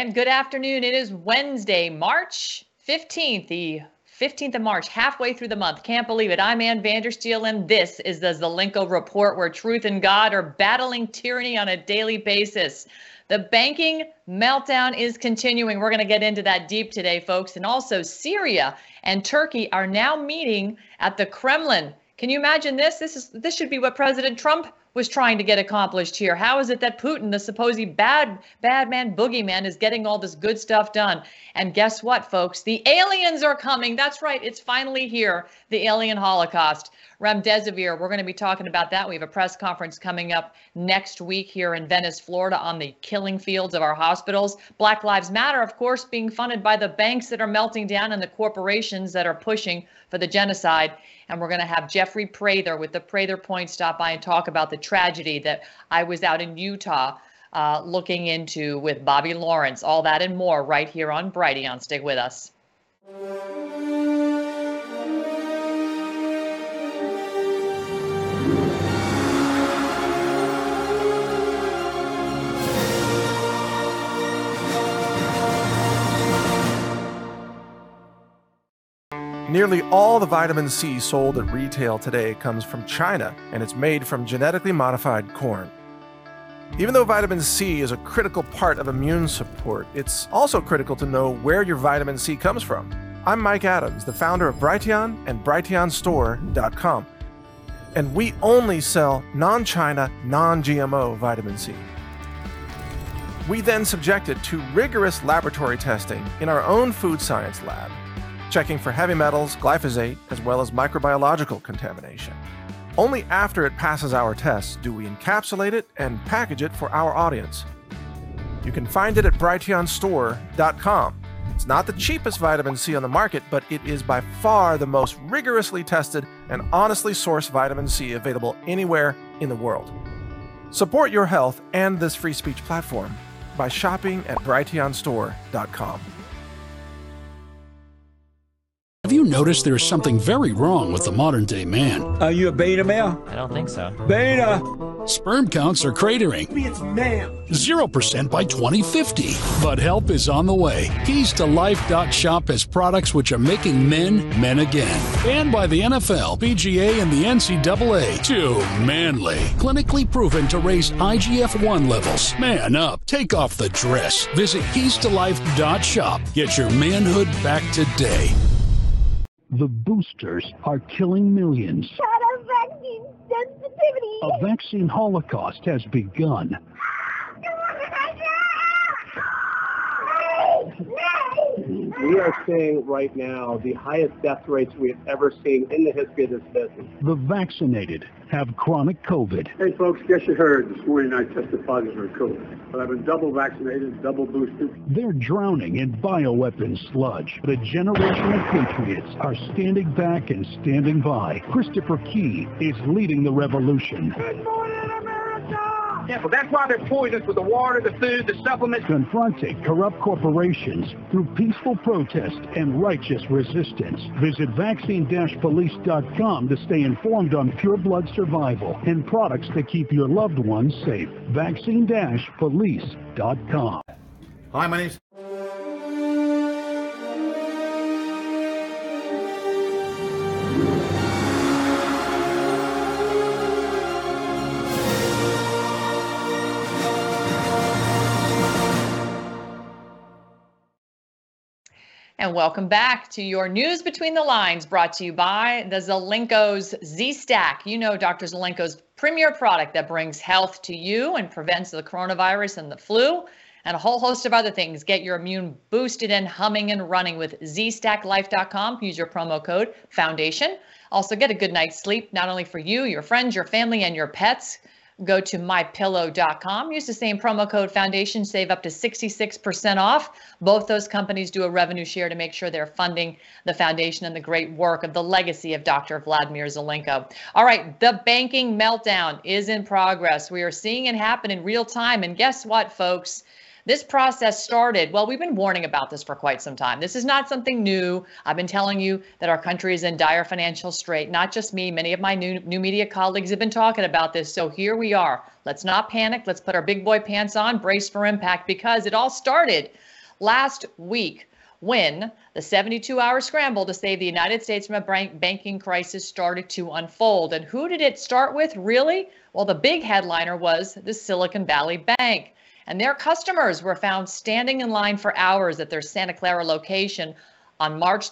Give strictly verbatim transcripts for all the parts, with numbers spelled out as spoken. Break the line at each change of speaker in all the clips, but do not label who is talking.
And good afternoon. It is Wednesday, March fifteenth, the fifteenth of March, halfway through the month. Can't believe it. I'm Ann Vandersteel, and this is the Zelenko Report, where truth and God are battling tyranny on a daily basis. The banking meltdown is continuing. We're going to get into that deep today, folks. And also, Syria and Turkey are now meeting at the Kremlin. Can you imagine this? This is this should be what President Trump was trying to get accomplished here. How is it that Putin, the supposed bad, bad man, boogeyman, is getting all this good stuff done? And guess what, folks? The aliens are coming. That's right. It's finally here. The alien Holocaust. Remdesivir, we're going to be talking about that. We have a press conference coming up next week here in Venice, Florida, on the killing fields of our hospitals. Black Lives Matter, of course, being funded by the banks that are melting down and the corporations that are pushing for the genocide. And we're going to have Jeffrey Prather with the Prather Point stop by and talk about the tragedy that I was out in Utah uh, looking into with Bobby Lawrence. All that and more right here on Brighteon. Stick with us.
Nearly all the vitamin C sold at retail today comes from China, and it's made from genetically modified corn. Even though vitamin C is a critical part of immune support, it's also critical to know where your vitamin C comes from. I'm Mike Adams, the founder of Brighteon and Brighteon Store dot com, and we only sell non-China, non-G M O vitamin C. We then subject it to rigorous laboratory testing in our own food science lab, checking for heavy metals, glyphosate, as well as microbiological contamination. Only after it passes our tests do we encapsulate it and package it for our audience. You can find it at Brighteon Store dot com. It's not the cheapest vitamin C on the market, but it is by far the most rigorously tested and honestly sourced vitamin C available anywhere in the world. Support your health and this free speech platform by shopping at Brighteon Store dot com.
Have you noticed there's something very wrong with the modern-day man?
Are you a beta male?
I don't think so.
Beta!
Sperm counts are cratering.
It's male.
zero percent by twenty fifty. But help is on the way. Keys to Life dot shop has products which are making men men again. Banned by the N F L, P G A, and the N C double A. Too manly. Clinically proven to raise I G F one levels. Man up. Take off the dress. Visit Keys to Life dot shop. Get your manhood back today.
The boosters are killing millions.
Shout out vaccine sensitivity.
A vaccine holocaust has begun.
We are seeing right now the highest death rates we have ever seen in the history of this business.
The vaccinated have chronic COVID.
Hey folks, guess you heard this morning I tested positive for COVID, but I've been double vaccinated, double boosted.
They're drowning in bioweapon sludge. But a generation of patriots are standing back and standing by. Christopher Key is leading the revolution.
Good morning, America! Yeah, but that's why they're poisonous with the water, the food, the supplements.
Confronting corrupt corporations through peaceful protest and righteous resistance. Visit vaccine dash police dot com to stay informed on pure blood survival and products that keep your loved ones safe. vaccine dash police dot com.
Hi, my name's...
And welcome back to your News Between the Lines, brought to you by the Zelenko's Z-Stack. You know Doctor Zelenko's premier product that brings health to you and prevents the coronavirus and the flu and a whole host of other things. Get your immune boosted and humming and running with Z Stack Life dot com. Use your promo code FOUNDATION. Also get a good night's sleep, not only for you, your friends, your family, and your pets. Go to my pillow dot com. Use the same promo code FOUNDATION. Save up to sixty-six percent off. Both those companies do a revenue share to make sure they're funding the foundation and the great work of the legacy of Doctor Vladimir Zelenko. All right, the banking meltdown is in progress. We are seeing it happen in real time. And guess what, folks? This process started, well, we've been warning about this for quite some time. This is not something new. I've been telling you that our country is in dire financial strait. Not just me, many of my new, new media colleagues have been talking about this. So here we are. Let's not panic. Let's put our big boy pants on, brace for impact, because it all started last week when the seventy-two hour scramble to save the United States from a bank banking crisis started to unfold. And who did it start with, really? Well, the big headliner was the Silicon Valley Bank. And their customers were found standing in line for hours at their Santa Clara location on March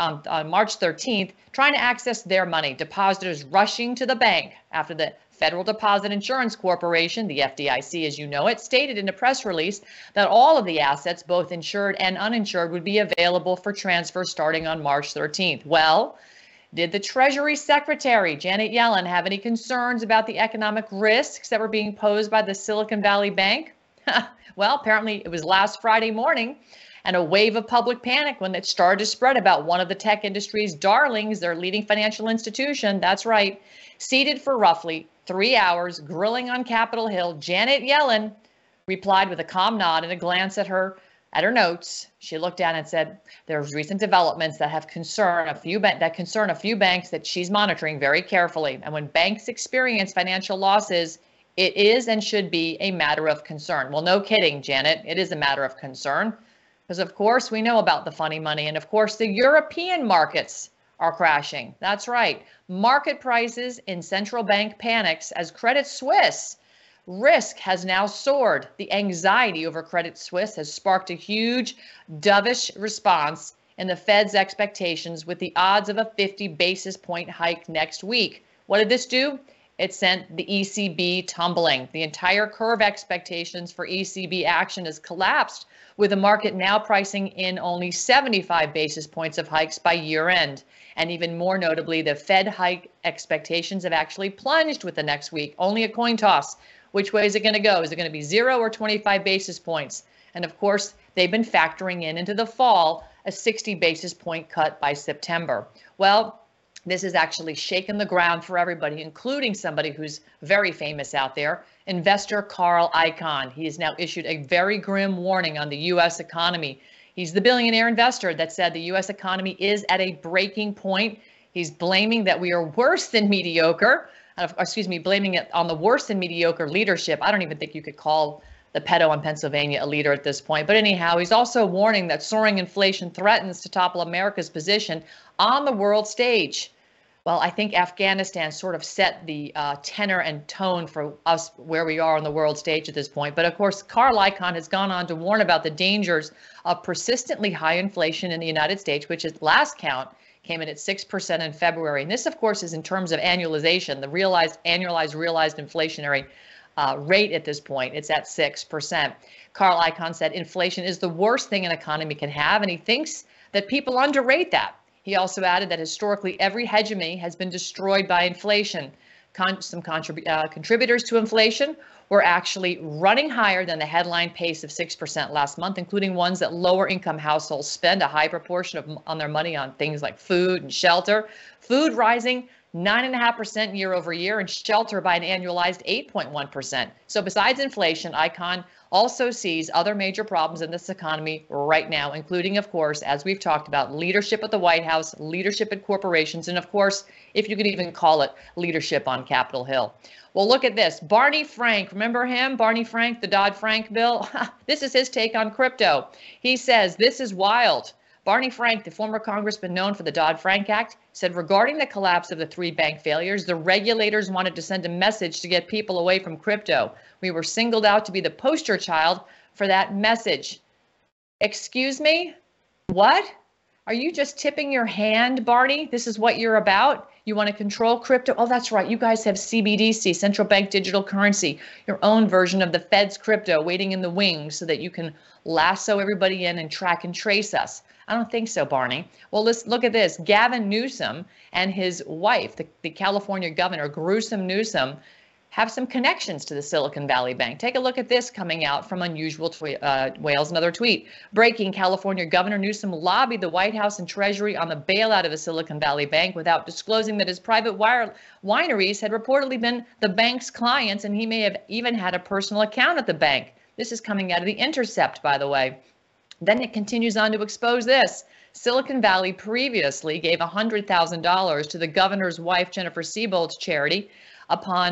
thirteenth, trying to access their money. Depositors rushing to the bank after the Federal Deposit Insurance Corporation, the F D I C as you know it, stated in a press release that all of the assets, both insured and uninsured, would be available for transfer starting on March thirteenth. Well, did the Treasury Secretary, Janet Yellen, have any concerns about the economic risks that were being posed by the Silicon Valley Bank? Well, apparently it was last Friday morning, and a wave of public panic when it started to spread about one of the tech industry's darlings, their leading financial institution. That's right. Seated for roughly three hours, grilling on Capitol Hill, Janet Yellen replied with a calm nod and a glance at her at her notes. She looked down and said, "There's recent developments that have concern a few ba- that concern a few banks that she's monitoring very carefully. And when banks experience financial losses, it is and should be a matter of concern." Well, no kidding, Janet. It is a matter of concern. Because, of course, we know about the funny money. And, of course, the European markets are crashing. That's right. Market prices in central bank panics as Credit Suisse risk has now soared. The anxiety over Credit Suisse has sparked a huge dovish response in the Fed's expectations with the odds of a fifty basis point hike next week. What did this do? It sent the E C B tumbling. The entire curve expectations for E C B action has collapsed, with the market now pricing in only seventy-five basis points of hikes by year end. And even more notably, the Fed hike expectations have actually plunged with the next week. Only a coin toss. Which way is it going to go? Is it going to be zero or twenty-five basis points? And of course, they've been factoring in into the fall a sixty basis point cut by September. Well, this has actually shaken the ground for everybody, including somebody who's very famous out there, investor Carl Icahn. He has now issued a very grim warning on the U S economy. He's the billionaire investor that said the U S economy is at a breaking point. He's blaming that we are worse than mediocre, uh, excuse me, blaming it on the worse than mediocre leadership. I don't even think you could call the pedo in Pennsylvania a leader at this point. But anyhow, he's also warning that soaring inflation threatens to topple America's position on the world stage. Well, I think Afghanistan sort of set the uh, tenor and tone for us where we are on the world stage at this point. But of course, Carl Icahn has gone on to warn about the dangers of persistently high inflation in the United States, which at last count came in at six percent in February. And this, of course, is in terms of annualization, the realized annualized realized inflationary uh, rate at this point. It's at six percent. Carl Icahn said inflation is the worst thing an economy can have, and he thinks that people underrate that. He also added that historically every hegemony has been destroyed by inflation. Con- some contrib- uh, contributors to inflation were actually running higher than the headline pace of six percent last month, including ones that lower income households spend a high proportion of on their money on things like food and shelter. Food rising nine point five percent year over year and shelter by an annualized eight point one percent. So besides inflation, Icahn also sees other major problems in this economy right now, including, of course, as we've talked about, leadership at the White House, leadership at corporations, and of course, if you could even call it leadership on Capitol Hill. Well, look at this. Barney Frank, remember him? Barney Frank, the Dodd-Frank bill? This is his take on crypto. He says, this is wild. Barney Frank, the former congressman known for the Dodd-Frank Act, said regarding the collapse of the three bank failures, the regulators wanted to send a message to get people away from crypto. We were singled out to be the poster child for that message. Excuse me? What? Are you just tipping your hand, Barney? This is what you're about? You want to control crypto? Oh, that's right. You guys have C B D C, central bank digital currency, your own version of the Fed's crypto waiting in the wings so that you can lasso everybody in and track and trace us. I don't think so, Barney. Well, let's look at this. Gavin Newsom and his wife, the, the California governor, Gruesome Newsom, have some connections to the Silicon Valley Bank. Take a look at this coming out from Unusual tw- uh, Wales, another tweet. Breaking, California Governor Newsom lobbied the White House and Treasury on the bailout of the Silicon Valley Bank without disclosing that his private wire wineries had reportedly been the bank's clients, and he may have even had a personal account at the bank. This is coming out of The Intercept, by the way. Then it continues on to expose this. Silicon Valley previously gave one hundred thousand dollars to the governor's wife, Jennifer Siebold's charity, upon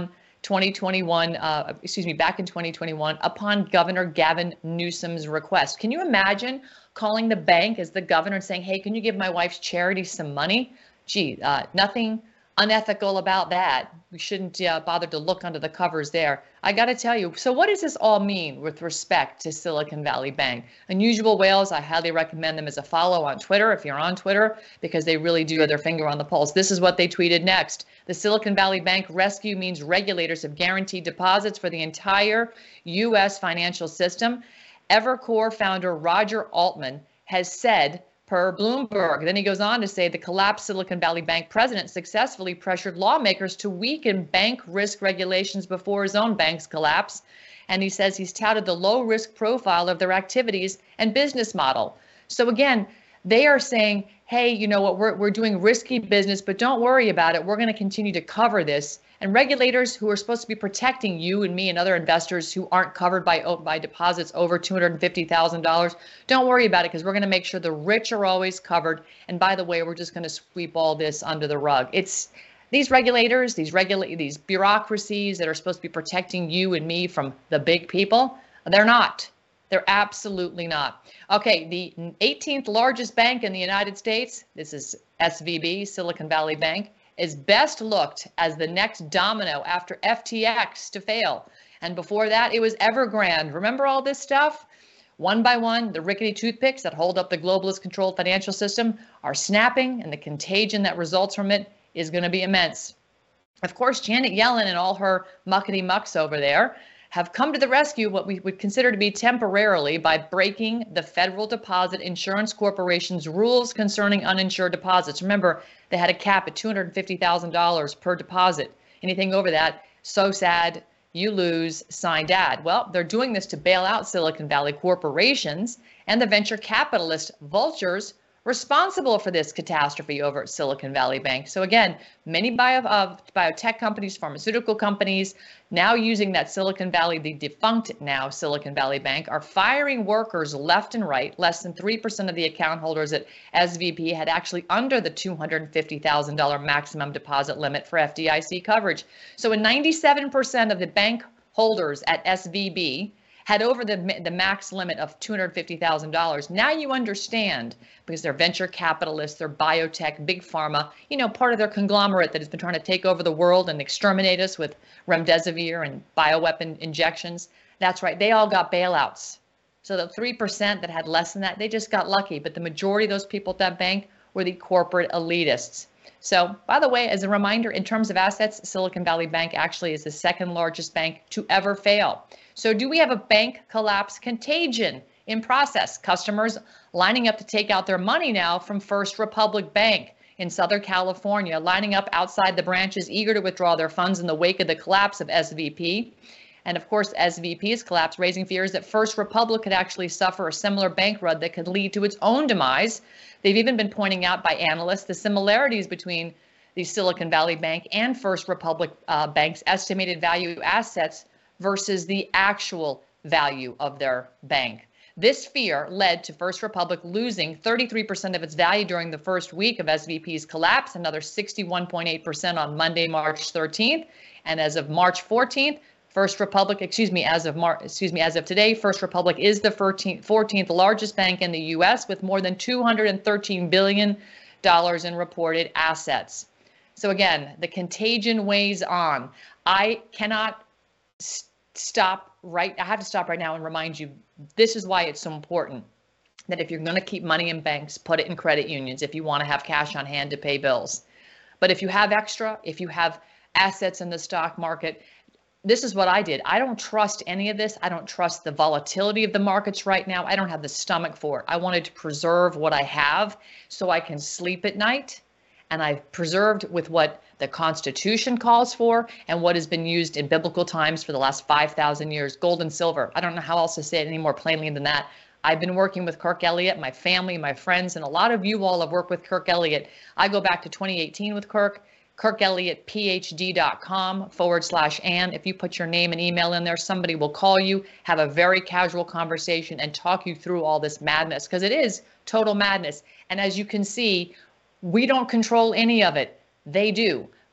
twenty twenty-one, uh, excuse me, back in twenty twenty-one, upon Governor Gavin Newsom's request. Can you imagine calling the bank as the governor and saying, hey, can you give my wife's charity some money? Gee, uh, nothing unethical about that. We shouldn't uh, bother to look under the covers there. I got to tell you, so what does this all mean with respect to Silicon Valley Bank? Unusual Whales, I highly recommend them as a follow on Twitter if you're on Twitter, because they really do have their finger on the pulse. This is what they tweeted next. The Silicon Valley Bank rescue means regulators have guaranteed deposits for the entire U S financial system. Evercore founder Roger Altman has said, per Bloomberg. Then he goes on to say the collapsed Silicon Valley Bank president successfully pressured lawmakers to weaken bank risk regulations before his own bank's collapse. And he says he's touted the low risk profile of their activities and business model. So again, they are saying, hey, you know what, we're, we're doing risky business, but don't worry about it. We're going to continue to cover this. And regulators who are supposed to be protecting you and me and other investors who aren't covered by, by deposits over two hundred fifty thousand dollars, don't worry about it, because we're going to make sure the rich are always covered. And by the way, we're just going to sweep all this under the rug. It's these regulators, these regula- these bureaucracies that are supposed to be protecting you and me from the big people, they're not. They're absolutely not. Okay, the eighteenth largest bank in the United States, this is S V B, Silicon Valley Bank, is best looked as the next domino after F T X to fail. And before that, it was Evergrande. Remember all this stuff? One by one, the rickety toothpicks that hold up the globalist controlled financial system are snapping, and the contagion that results from it is going to be immense. Of course, Janet Yellen and all her muckety mucks over there have come to the rescue, what we would consider to be temporarily, by breaking the Federal Deposit Insurance Corporation's rules concerning uninsured deposits. Remember, they had a cap at two hundred fifty thousand dollars per deposit. Anything over that, so sad, you lose, sign dad. Well, they're doing this to bail out Silicon Valley corporations and the venture capitalist vultures responsible for this catastrophe over at Silicon Valley Bank. So again, many bio, uh, biotech companies, pharmaceutical companies, now using that Silicon Valley, the defunct now Silicon Valley Bank, are firing workers left and right. Less than three percent of the account holders at S V B had actually under the two hundred fifty thousand dollars maximum deposit limit for F D I C coverage. So in ninety-seven percent of the bank holders at S V B had over the, the max limit of two hundred fifty thousand dollars. Now you understand, because they're venture capitalists, they're biotech, big pharma, you know, part of their conglomerate that has been trying to take over the world and exterminate us with remdesivir and bioweapon injections. That's right, they all got bailouts. So the three percent that had less than that, they just got lucky. But the majority of those people at that bank were the corporate elitists. So, by the way, as a reminder, in terms of assets, Silicon Valley Bank actually is the second largest bank to ever fail. So do we have a bank collapse contagion in process? Customers lining up to take out their money now from First Republic Bank in Southern California, lining up outside the branches, eager to withdraw their funds in the wake of the collapse of S V P. And of course, S V P's collapse, raising fears that First Republic could actually suffer a similar bank run that could lead to its own demise. They've even been pointing out by analysts the similarities between the Silicon Valley Bank and First Republic uh, Bank's estimated value assets versus the actual value of their bank. This fear led to First Republic losing thirty-three percent of its value during the first week of S V P's collapse, another sixty-one point eight percent on Monday, March thirteenth. And as of March fourteenth, First Republic, excuse me, as of Mar- excuse me, as of today, First Republic is the fourteenth largest bank in the U S with more than two hundred thirteen billion dollars in reported assets. So again, the contagion weighs on. I cannot st- stop right. I have to stop right now and remind you, this is why it's so important that if you're going to keep money in banks, put it in credit unions if you want to have cash on hand to pay bills. But if you have extra, if you have assets in the stock market, this is what I did. I don't trust any of this. I don't trust the volatility of the markets right now. I don't have the stomach for it. I wanted to preserve what I have so I can sleep at night. And I've preserved with what the Constitution calls for and what has been used in biblical times for the last five thousand years, gold and silver. I don't know how else to say it any more plainly than that. I've been working with Kirk Elliott, my family, my friends, and a lot of you all have worked with Kirk Elliott. I go back to twenty eighteen with Kirk. Kirk Elliott P H D dot com forward slash Ann. If you put your name and email in there, somebody will call you, have a very casual conversation, and talk you through all this madness, because it is total madness. And as you can see, we don't control any of it. They do.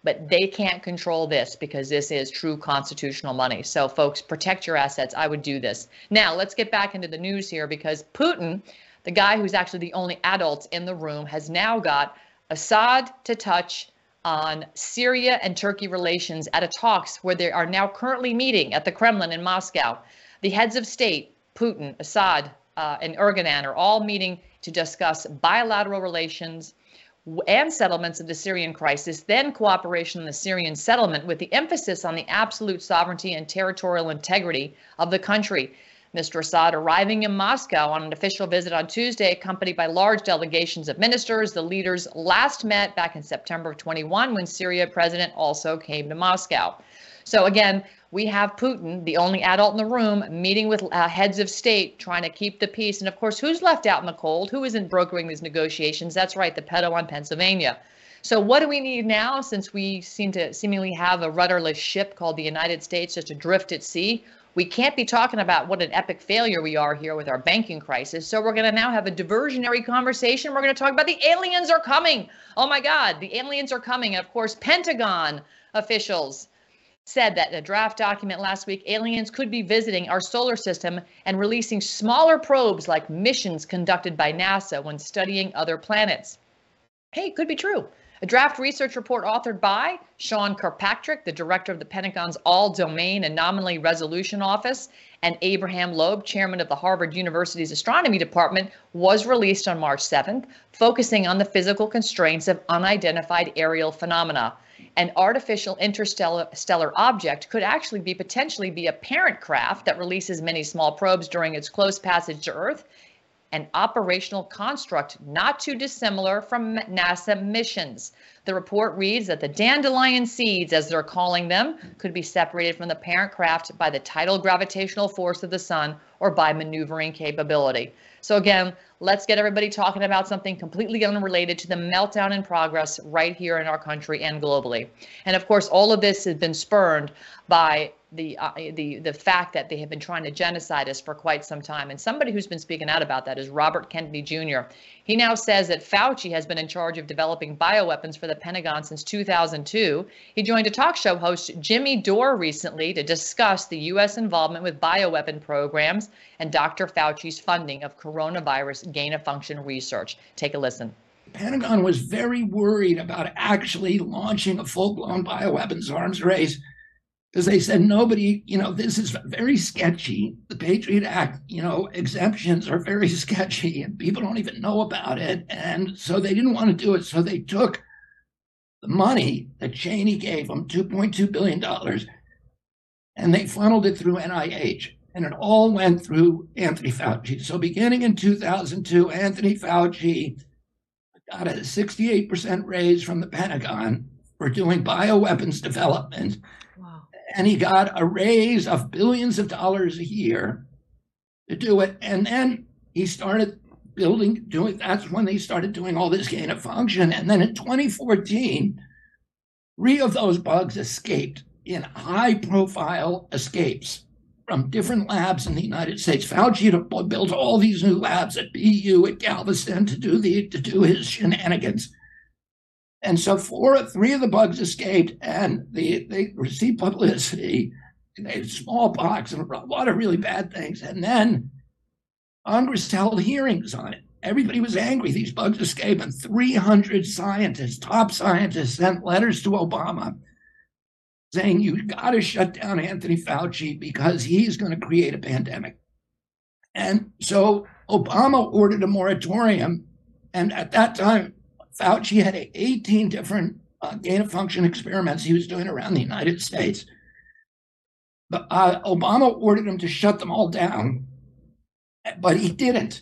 but they can't control this because this is true constitutional money. So folks, protect your assets. I would do this. Now, let's get back into the news here, because Putin, the guy who's actually the only adult in the room, has now got Assad to touch on Syria and Turkey relations at a talks where they are now currently meeting at the Kremlin in Moscow. The heads of state, Putin, Assad, uh, and Erdogan, are all meeting to discuss bilateral relations and settlements of the Syrian crisis, then cooperation in the Syrian settlement, with the emphasis on the absolute sovereignty and territorial integrity of the country. Mister Assad arriving in Moscow on an official visit on Tuesday, accompanied by large delegations of ministers. The leaders last met back in September of twenty-one, when Syria president also came to Moscow. So again, we have Putin, the only adult in the room, meeting with uh, heads of state, trying to keep the peace. And of course, who's left out in the cold? Who isn't brokering these negotiations? That's right, the pedo on Pennsylvania. So what do we need now, since we seem to seemingly have a rudderless ship called the United States just adrift at sea? We can't be talking about what an epic failure we are here with our banking crisis. So we're going to now have a diversionary conversation. We're going to talk about the aliens are coming. Oh my God, the aliens are coming. And of course, Pentagon officials said that in a draft document last week, aliens could be visiting our solar system and releasing smaller probes like missions conducted by NASA when studying other planets. Hey, it could be true. A draft research report authored by Sean Kirkpatrick, the director of the Pentagon's All-Domain Anomaly Resolution Office, and Abraham Loeb, chairman of the Harvard University's Astronomy Department, was released on March seventh, focusing on the physical constraints of unidentified aerial phenomena. An artificial interstellar stellar object could actually be potentially be a parent craft that releases many small probes during its close passage to Earth, an operational construct not too dissimilar from NASA missions. The report reads that the dandelion seeds, as they're calling them, could be separated from the parent craft by the tidal gravitational force of the sun or by maneuvering capability. So again, let's get everybody talking about something completely unrelated to the meltdown in progress right here in our country and globally. And of course, all of this has been spurred by the uh, the the fact that they have been trying to genocide us for quite some time. And somebody who's been speaking out about that is Robert Kennedy Junior He now says that Fauci has been in charge of developing bioweapons for the Pentagon since two thousand two. He joined a talk show host, Jimmy Dore, recently to discuss the U S involvement with bioweapon programs and Doctor Fauci's funding of coronavirus gain-of-function research. Take a listen.
The Pentagon was very worried about actually launching a full-blown bioweapons arms race, because they said nobody, you know, this is very sketchy. The Patriot Act, you know, exemptions are very sketchy and people don't even know about it. And so they didn't want to do it. So they took the money that Cheney gave them, two point two billion dollars, and they funneled it through N I H. And it all went through Anthony Fauci. So beginning in two thousand two, Anthony Fauci got a sixty-eight percent raise from the Pentagon for doing bioweapons development. And he got a raise of billions of dollars a year to do it. And then he started building, doing, that's when they started doing all this gain of function. And then in twenty fourteen, three of those bugs escaped in high profile escapes from different labs in the United States. Fauci had built all these new labs at B U, at Galveston to do the, to do his shenanigans. And so four, three of the bugs escaped, and they, they received publicity. They had smallpox and a lot of really bad things. And then Congress held hearings on it. Everybody was angry. These bugs escaped, and three hundred scientists, top scientists, sent letters to Obama saying, you got to shut down Anthony Fauci because he's going to create a pandemic. And so Obama ordered a moratorium. And at that time, Fauci had eighteen different uh, gain-of-function experiments he was doing around the United States. But uh, Obama ordered him to shut them all down, but he didn't.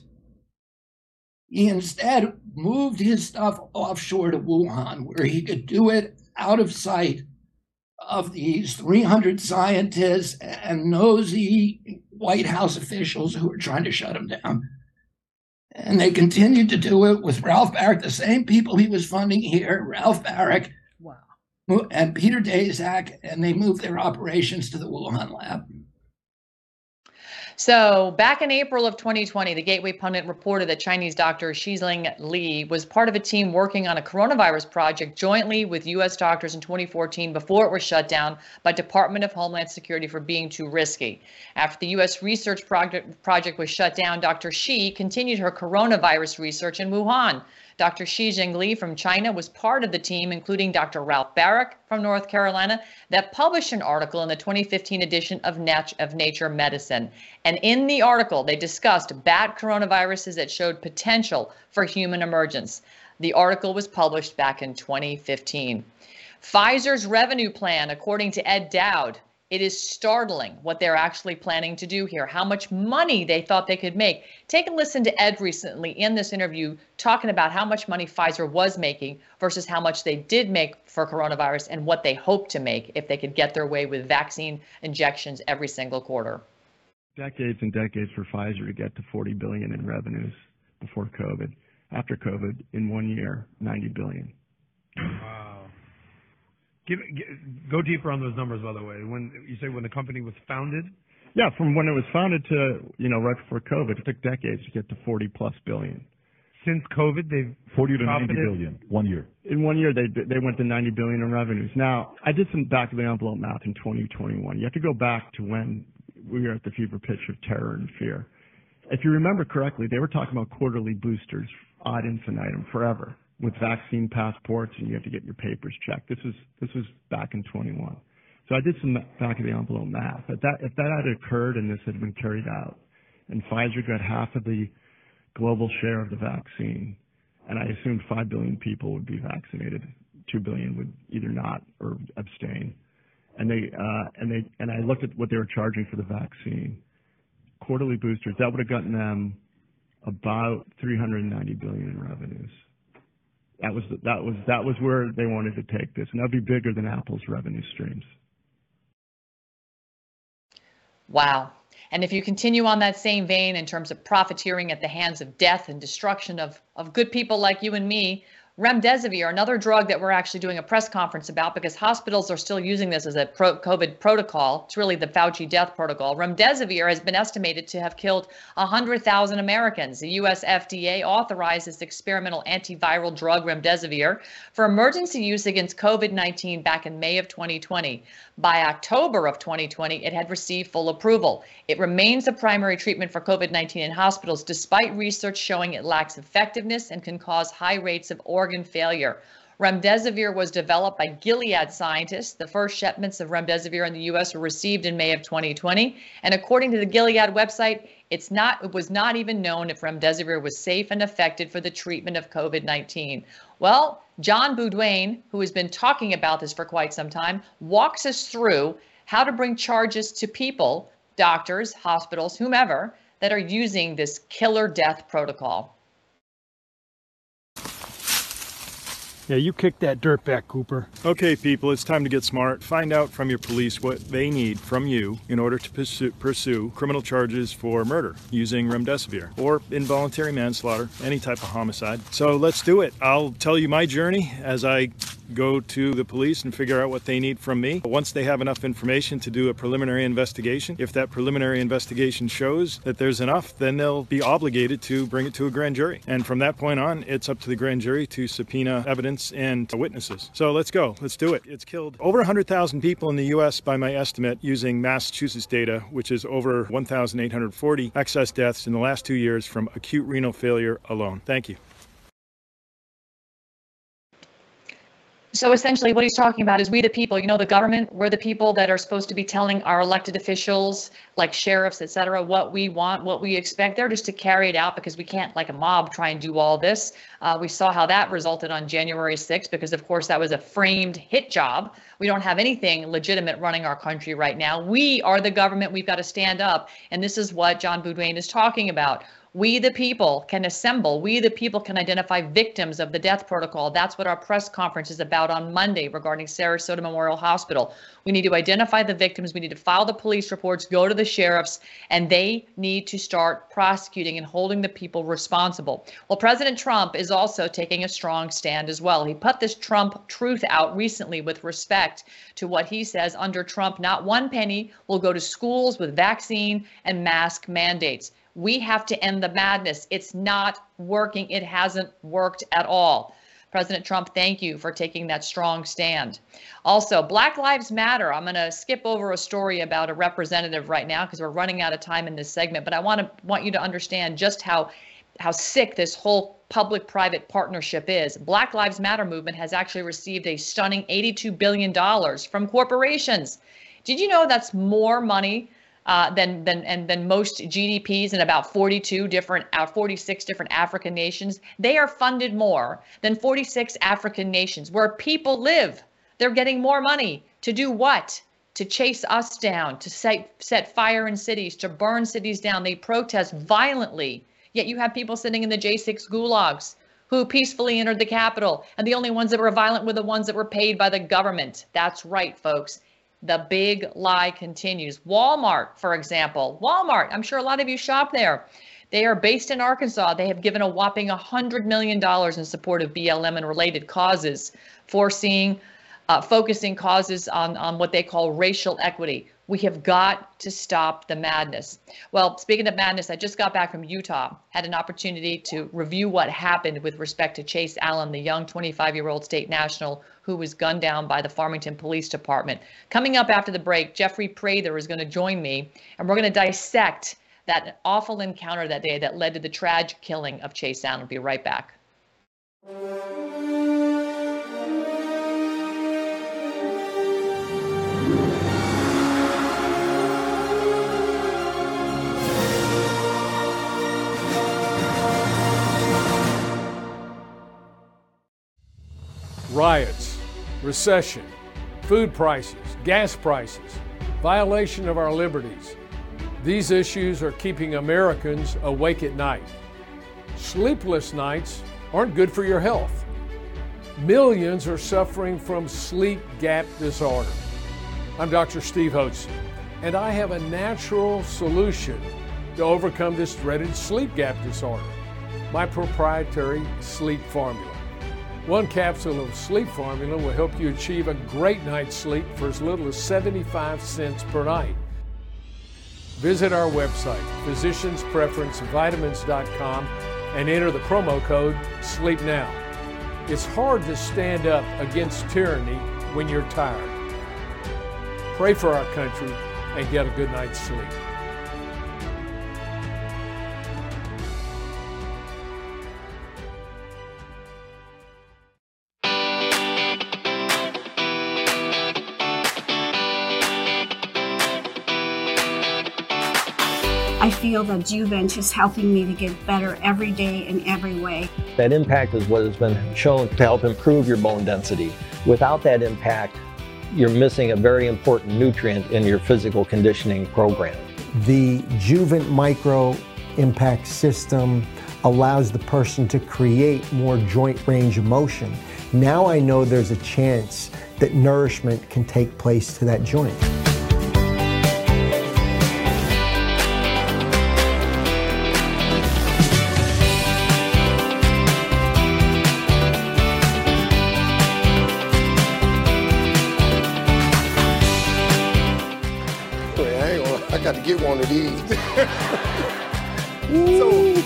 He instead moved his stuff offshore to Wuhan, where he could do it out of sight of these three hundred scientists and nosy White House officials who were trying to shut him down. And they continued to do it with Ralph Baric, the same people he was funding here, Ralph Baric, wow, and Peter Daszak, and they moved their operations to the Wuhan lab.
So back in April of twenty twenty, the Gateway Pundit reported that Chinese doctor Xizling Li was part of a team working on a coronavirus project jointly with U S doctors in twenty fourteen before it was shut down by Department of Homeland Security for being too risky. After the U S research project, project was shut down, Doctor Xi continued her coronavirus research in Wuhan. Doctor Xizling Li from China was part of the team, including Doctor Ralph Baric from North Carolina, that published an article in the twenty fifteen edition of, Nat- of Nature Medicine. And in the article, they discussed bat coronaviruses that showed potential for human emergence. The article was published back in twenty fifteen. Pfizer's revenue plan, according to Ed Dowd, it is startling what they're actually planning to do here, how much money they thought they could make. Take a listen to Ed recently in this interview talking about how much money Pfizer was making versus how much they did make for coronavirus and what they hope to make if they could get their way with vaccine injections every single quarter.
Decades and decades for Pfizer to get to forty billion dollars in revenues before COVID. After COVID, in one year, ninety billion dollars.
Wow. Give, give, go deeper on those numbers, by the way. When you say when the company was founded?
Yeah, from when it was founded to, you know, right before COVID, it took decades to get to forty plus billion.
Since COVID, they've
forty to ninety billion, one year.
In one year, they they went to ninety billion in revenues. Now, I did some back of the envelope math in twenty twenty-one. You have to go back to when we were at the fever pitch of terror and fear. If you remember correctly, they were talking about quarterly boosters ad infinitum forever, with vaccine passports, and you have to get your papers checked. This was this was back in twenty-one. So I did some back of the envelope math. If that if that had occurred and this had been carried out, and Pfizer got half of the global share of the vaccine, and I assumed five billion people would be vaccinated, two billion would either not or abstain, and they uh, and they and I looked at what they were charging for the vaccine, quarterly boosters. That would have gotten them about three hundred ninety billion in revenues. That was that was that was where they wanted to take this, and that'd be bigger than Apple's revenue streams.
Wow. And if you continue on that same vein in terms of profiteering at the hands of death and destruction of, of good people like you and me, remdesivir, another drug that we're actually doing a press conference about because hospitals are still using this as a pro COVID protocol. It's really the Fauci death protocol. Remdesivir has been estimated to have killed one hundred thousand Americans. The U S F D A authorized this experimental antiviral drug remdesivir for emergency use against COVID nineteen back in May of twenty twenty. By October of twenty twenty, it had received full approval. It remains the primary treatment for COVID nineteen in hospitals, despite research showing it lacks effectiveness and can cause high rates of organ failure. Remdesivir was developed by Gilead scientists. The first shipments of remdesivir in the U S were received in May of twenty twenty. And according to the Gilead website, it's not, it was not even known if remdesivir was safe and effective for the treatment of COVID nineteen. Well, John Boudin, who has been talking about this for quite some time, walks us through how to bring charges to people, doctors, hospitals, whomever, that are using this killer death protocol.
Yeah, you kicked that dirt back, Cooper.
Okay, people, it's time to get smart. Find out from your police what they need from you in order to pursue, pursue criminal charges for murder using remdesivir or involuntary manslaughter, any type of homicide. So let's do it. I'll tell you my journey as I go to the police and figure out what they need from me. Once they have enough information to do a preliminary investigation, if that preliminary investigation shows that there's enough, then they'll be obligated to bring it to a grand jury. And from that point on, it's up to the grand jury to subpoena evidence and witnesses. So let's go. Let's do it. It's killed over one hundred thousand people in the U S by my estimate using Massachusetts data, which is over one thousand eight hundred forty excess deaths in the last two years from acute renal failure alone. Thank you.
So essentially what he's talking about is we the people, you know, the government, we're the people that are supposed to be telling our elected officials like sheriffs, et cetera, what we want, what we expect. They're just to carry it out because we can't, like a mob, try and do all this. Uh, we saw how that resulted on January sixth because, of course, that was a framed hit job. We don't have anything legitimate running our country right now. We are the government. We've got to stand up. And this is what John Boudin is talking about. We, the people, can assemble. We, the people, can identify victims of the death protocol. That's what our press conference is about on Monday regarding Sarasota Memorial Hospital. We need to identify the victims. We need to file the police reports, go to the sheriffs, and they need to start prosecuting and holding the people responsible. Well, President Trump is also taking a strong stand as well. He put this Trump truth out recently with respect to what he says under Trump, not one penny will go to schools with vaccine and mask mandates. We have to end the madness. It's not working. It hasn't worked at all. President Trump, thank you for taking that strong stand. Also, Black Lives Matter. I'm going to skip over a story about a representative right now because we're running out of time in this segment. But I want to want you to understand just how how sick this whole public-private partnership is. Black Lives Matter movement has actually received a stunning eighty-two billion dollars from corporations. Did you know that's more money Uh, than than and than most G D Ps in about forty-two different, uh, forty-six different African nations? They are funded more than forty-six African nations where people live. They're getting more money to do what? To chase us down, to set set fire in cities, to burn cities down. They protest violently. Yet you have people sitting in the J six gulags who peacefully entered the Capitol, and the only ones that were violent were the ones that were paid by the government. That's right, folks. The big lie continues. Walmart, for example. Walmart, I'm sure a lot of you shop there. They are based in Arkansas. They have given a whopping one hundred million dollars in support of B L M and related causes, foreseeing, uh, focusing causes on, on what they call racial equity. We have got to stop the madness. Well, speaking of madness, I just got back from Utah, had an opportunity to review what happened with respect to Chase Allen, the young twenty-five-year-old state national who was gunned down by the Farmington Police Department. Coming up after the break, Jeffrey Prather is going to join me, and we're going to dissect that awful encounter that day that led to the tragic killing of Chase Allen. We'll be right back.
Riots, recession, food prices, gas prices, violation of our liberties. These issues are keeping Americans awake at night. Sleepless nights aren't good for your health. Millions are suffering from sleep gap disorder. I'm Doctor Steve Hodson, and I have a natural solution to overcome this dreaded sleep gap disorder, my proprietary sleep formula. One capsule of sleep formula will help you achieve a great night's sleep for as little as seventy-five cents per night. Visit our website, physicians preference vitamins dot com, and enter the promo code SLEEPNOW. It's hard to stand up against tyranny when you're tired. Pray for our country and get a good night's sleep.
I feel that Juvent is helping me to get better every day in every way.
That impact is what has been shown to help improve your bone density. Without that impact, you're missing a very important nutrient in your physical conditioning program.
The Juvent Micro Impact System allows the person to create more joint range of motion. Now I know there's a chance that nourishment can take place to that joint.
I got to get one of these. so,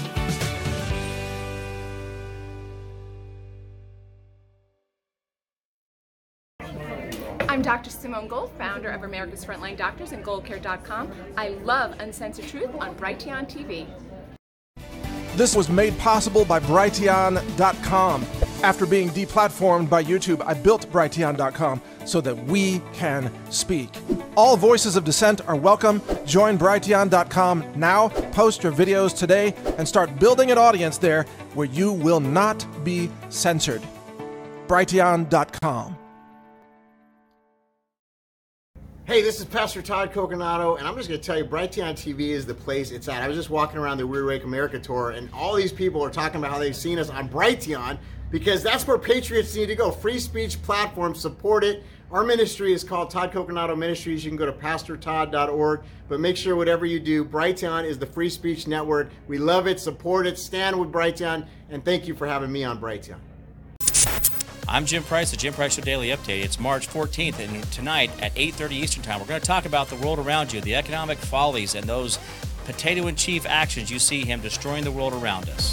I'm Doctor Simone Gold, founder of America's Frontline Doctors and gold care dot com. I love Uncensored Truth on Brighteon T V.
This was made possible by Brighteon dot com. After being deplatformed by YouTube, I built Brighteon dot com so that we can speak. All voices of dissent are welcome. Join Brighteon dot com now, post your videos today, and start building an audience there where you will not be censored. Brighteon dot com.
Hey, this is Pastor Todd Coconato, and I'm just going to tell you, Brighteon T V is the place it's at. I was just walking around the We Wake America tour, and all these people are talking about how they've seen us on Brighteon, because that's where patriots need to go. Free speech platform, support it. Our ministry is called Todd Coconato Ministries. You can go to pastor todd dot org, but make sure whatever you do, Brighteon is the free speech network. We love it, support it, stand with Brighteon, and thank you for having me on Brighteon.
I'm Jim Price, the Jim Price Show Daily Update. It's March fourteenth, and tonight at eight thirty Eastern Time, we're going to talk about the world around you, the economic follies, and those potato-in-chief actions you see him destroying the world around us.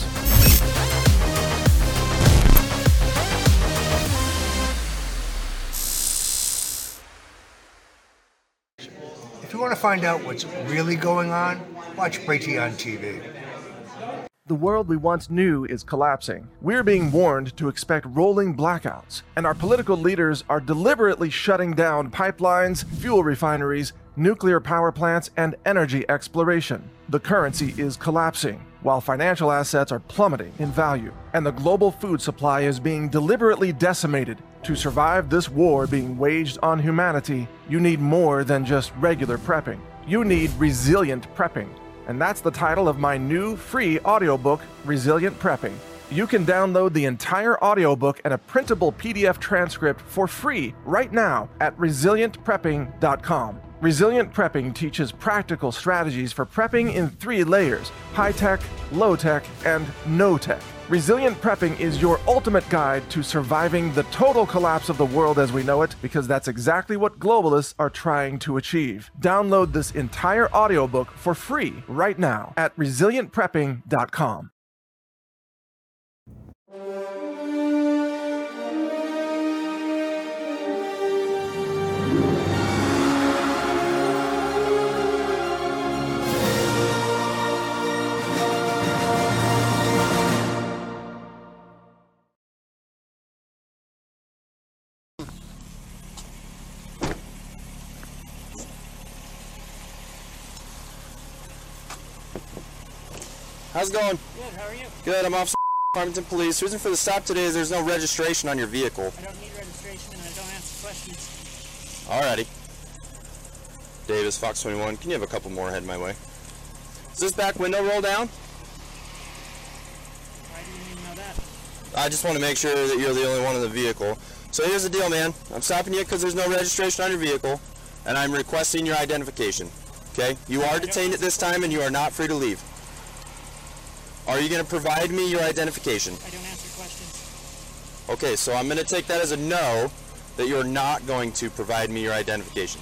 If you want to find out what's really going on, watch Brighteon T V.
The world we once knew is collapsing. We're being warned to expect rolling blackouts, and our political leaders are deliberately shutting down pipelines, fuel refineries, nuclear power plants, and energy exploration. The currency is collapsing, while financial assets are plummeting in value, and the global food supply is being deliberately decimated. To survive this war being waged on humanity, you need more than just regular prepping. You need resilient prepping. And that's the title of my new free audiobook, Resilient Prepping. You can download the entire audiobook and a printable P D F transcript for free right now at resilient prepping dot com. Resilient Prepping teaches practical strategies for prepping in three layers: high-tech, low-tech, and no-tech. Resilient Prepping is your ultimate guide to surviving the total collapse of the world as we know it, because that's exactly what globalists are trying to achieve. Download this entire audiobook for free right now at resilient prepping dot com.
How's it going?
Good, how are you?
Good, I'm Officer Farmington Police. The reason for the stop today is there's no registration on your vehicle.
I don't need registration and I don't answer questions.
Alrighty. Davis, Fox twenty-one, can you have a couple more heading my way? Is this back window roll down?
Why do you need to know that?
I just want to make sure that you're the only one in the vehicle. So here's the deal, man. I'm stopping you because there's no registration on your vehicle, and I'm requesting your identification. Okay? You are detained at this time and you are not free to leave. Are you going to provide me your identification?
I don't answer questions.
Okay, so I'm going to take that as a no, that you're not going to provide me your identification.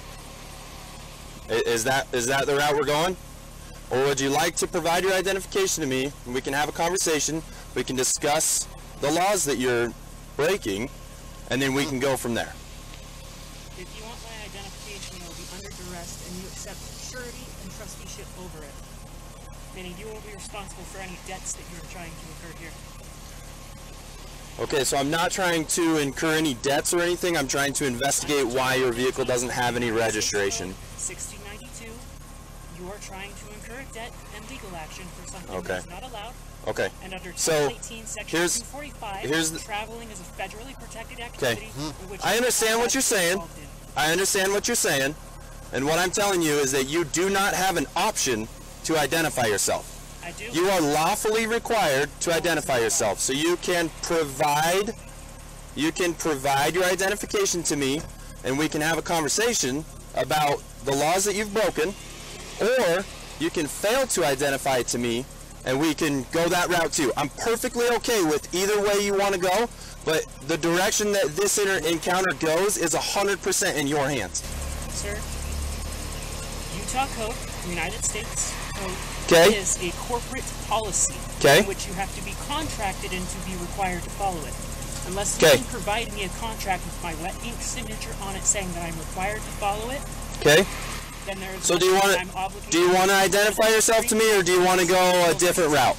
Is that is that the route we're going? Or would you like to provide your identification to me, and we can have a conversation, we can discuss the laws that you're breaking, and then we can go from there.
If you want my identification, you'll be under duress, and you accept surety and trusteeship over it. Meaning you will be responsible for any debts that you're trying to incur here.
Okay, so I'm not trying to incur any debts or anything. I'm trying to investigate why your vehicle doesn't have any registration.
sixteen ninety-two, you are trying to incur a debt and legal action for something
Okay.
that is not allowed.
Okay.
And under
So,
Title eighteen, Section
here's-
two forty-five,
here's the-
traveling is a federally protected
Okay.
activity. in which
I understand what you're saying.
involved in.
I understand what you're saying. And what I'm telling you is that you do not have an option to identify yourself.
I do.
You are lawfully required to identify yourself. So you can provide you can provide your identification to me, and we can have a conversation about the laws that you've broken, or you can fail to identify it to me and we can go that route too. I'm perfectly okay with either way you want to go, but the direction that this inter- encounter goes is one hundred percent in your hands.
Sir, Utah Code, United States Code,
Okay.
is a corporate policy
Okay.
in which you have to be contracted and to be required to follow it. Unless
Okay.
you can provide me a contract with my wet ink signature on it saying that I'm required to follow it,
Okay?
then there is
So do you
nothing
want
I'm
to
obligated
do you want to
to
identify yourself to me, or do you want to go a different route?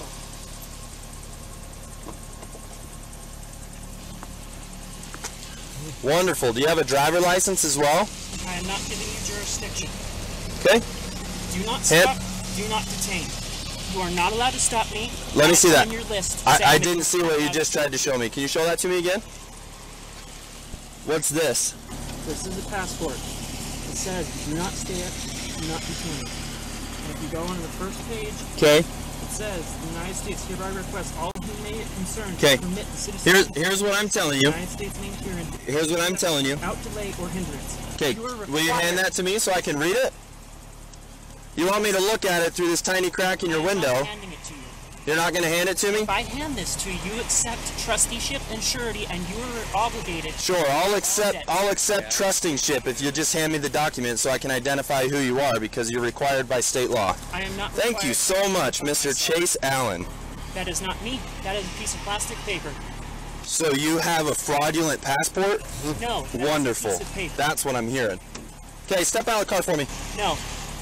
Wonderful. Do you have a driver license as well?
I am not giving you jurisdiction.
Okay.
Do not
Head-
stop. Do not detain. You are not allowed to stop me.
Let me see that.
On your list to say
I, I
I'm
didn't see what you just tried to show me. Can you show that to me again? What's this?
This is a passport. It says, do not stay up, do not detain. And if you go on to the first page,
Okay.
it says, the United States hereby requests all who may it concern
Okay.
to permit the citizens
Here's here's what I'm telling you.
United States named herein
Here's what I'm telling you.
without delay or hindrance.
Okay.
You are
Will you hand
required-
that to me so I can read it? You want me to look at it through this tiny crack in your
I'm not
window?
handing it to you.
You're not going to hand it to me?
If I hand this to you, you accept trusteeship and surety, and you are obligated.
Sure, I'll accept I'll accept trusting ship if you just hand me the document so I can identify who you are because you're required by state law.
I am not
Thank you
required
so much, Mister Chase Allen.
That is not me. That is a piece of plastic paper.
So you have a fraudulent passport?
No. that is a
Wonderful.
piece of paper.
That's what I'm hearing. Okay, step out of the car for me.
No.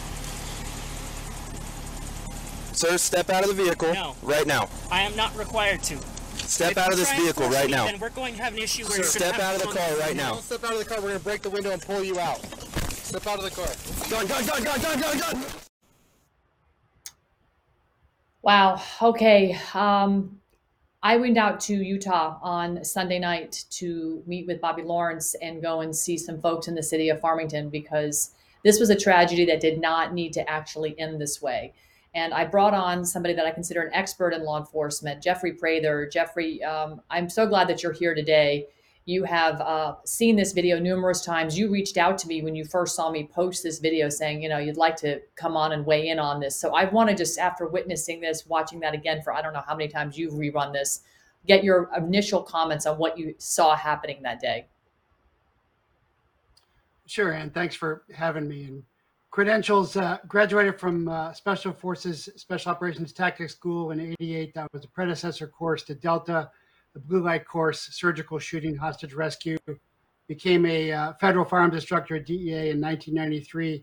Sir, step out of the vehicle
No.
right now.
I am not required to.
Step
If
out
you
of this
try and
vehicle
force
right
me,
now.
Then we're going to have an issue where
Sir,
you're
step
gonna
out of
have
the
to-
car right now.
Don't step out of the car. We're going to break the window and pull you out. Step out of the car.
Gun, gun, gun, gun, gun, gun, gun.
Wow. Okay. Um, I went out to Utah on Sunday night to meet with Bobby Lawrence and go and see some folks in the city of Farmington because this was a tragedy that did not need to actually end this way. And I brought on somebody that I consider an expert in law enforcement, Jeffrey Prather. Jeffrey, um, I'm so glad that you're here today. You have uh, seen this video numerous times. You reached out to me when you first saw me post this video saying, you know, you'd like to come on and weigh in on this. So I want to just, after witnessing this, watching that again for I don't know how many times you've rerun this, get your initial comments on what you saw happening that day.
Sure, and thanks for having me. And credentials, uh, graduated from uh, Special Forces Special Operations Tactics School in eighty-eight. That was a predecessor course to Delta, the Blue Light course, surgical shooting, hostage rescue. Became a uh, federal firearms instructor at D E A in nineteen ninety-three.